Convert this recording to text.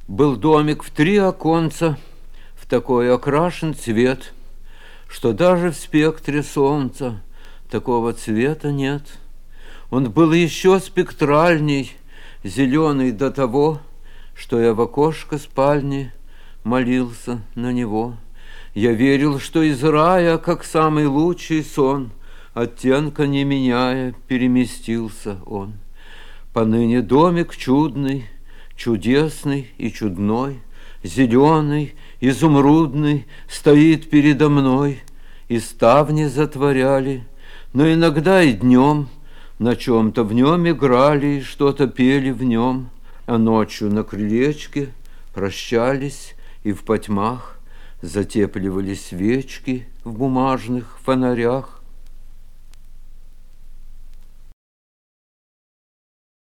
Был домик в 3 оконца, в такой окрашен цвет, что даже в спектре солнца такого цвета нет. Он был еще спектральней, зеленый до того, что я в окошко спальни молился на него. Я верил, что из рая, как самый лучший сон, оттенка не меняя, переместился он. Поныне домик чудный, чудесный и чудной, зеленый, изумрудный, стоит передо мной, и ставни затворяли, но иногда и днем на чем-то в нем играли, что-то пели в нем, а ночью на крылечке прощались, и в потьмах затепливали свечки в бумажных фонарях.